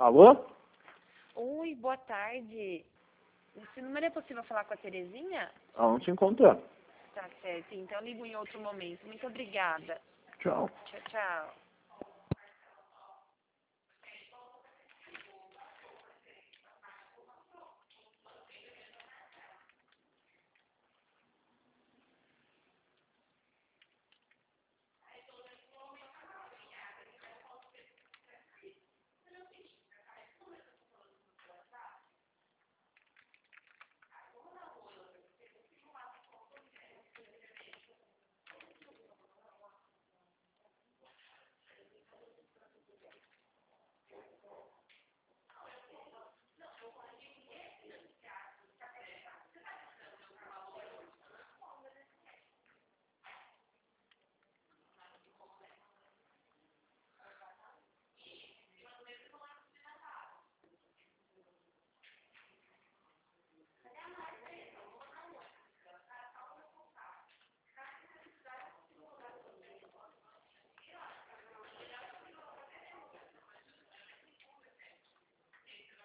Alô? Oi, boa tarde. Esse número é possível falar com a Terezinha? Aonde se encontra? Tá certo, então eu ligo em outro momento. Muito obrigada. Tchau. Tchau, tchau.